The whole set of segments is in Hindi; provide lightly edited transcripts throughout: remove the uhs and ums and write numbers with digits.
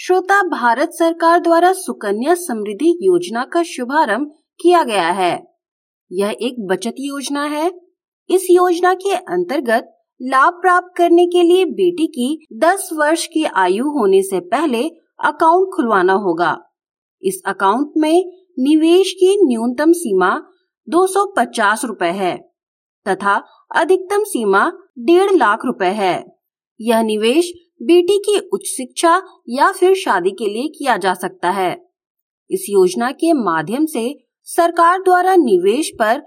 श्रोता, भारत सरकार द्वारा सुकन्या समृद्धि योजना का शुभारंभ किया गया है। यह एक बचत योजना है। इस योजना के अंतर्गत लाभ प्राप्त करने के लिए बेटी की 10 वर्ष की आयु होने से पहले अकाउंट खुलवाना होगा। इस अकाउंट में निवेश की न्यूनतम सीमा 250 रुपए है तथा अधिकतम सीमा 1.5 लाख रुपए है। यह निवेश बेटी की उच्च शिक्षा या फिर शादी के लिए किया जा सकता है। इस योजना के माध्यम से सरकार द्वारा निवेश पर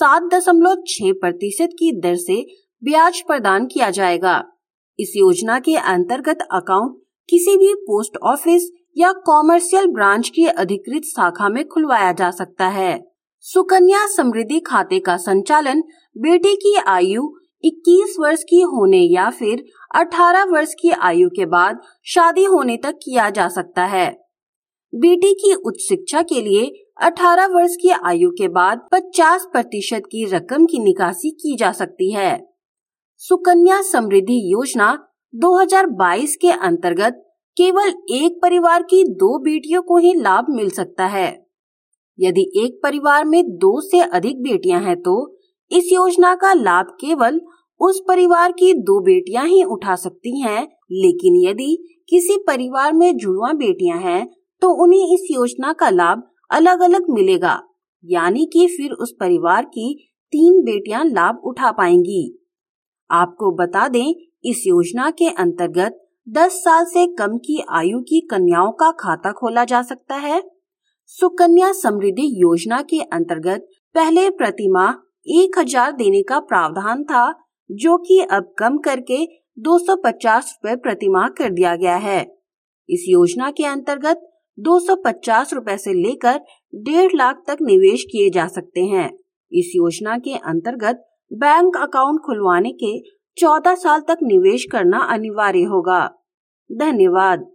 7.6% की दर से ब्याज प्रदान किया जाएगा। इस योजना के अंतर्गत अकाउंट किसी भी पोस्ट ऑफिस या कॉमर्शियल ब्रांच की अधिकृत शाखा में खुलवाया जा सकता है। सुकन्या समृद्धि खाते का संचालन बेटी की आयु 21 वर्ष की होने या फिर 18 वर्ष की आयु के बाद शादी होने तक किया जा सकता है। बेटी की उच्च शिक्षा के लिए 18 वर्ष की आयु के बाद 50% की रकम की निकासी की जा सकती है। सुकन्या समृद्धि योजना 2022 के अंतर्गत केवल एक परिवार की 2 बेटियों को ही लाभ मिल सकता है। यदि एक परिवार में 2 से अधिक बेटियां हैं तो इस योजना का लाभ केवल उस परिवार की 2 बेटियां ही उठा सकती हैं, लेकिन यदि किसी परिवार में जुड़वा बेटियां हैं तो उन्हें इस योजना का लाभ अलग अलग मिलेगा, यानी कि फिर उस परिवार की 3 बेटियां लाभ उठा पाएंगी। आपको बता दें, इस योजना के अंतर्गत 10 साल से कम की आयु की कन्याओं का खाता खोला जा सकता है। सुकन्या समृद्धि योजना के अंतर्गत पहले प्रतिमाह 1000 देने का प्रावधान था, जो कि अब कम करके 250 रुपए प्रतिमाह कर दिया गया है। इस योजना के अंतर्गत 250 रुपए से लेकर 1.5 लाख तक निवेश किए जा सकते हैं। इस योजना के अंतर्गत बैंक अकाउंट खुलवाने के 14 साल तक निवेश करना अनिवार्य होगा। धन्यवाद।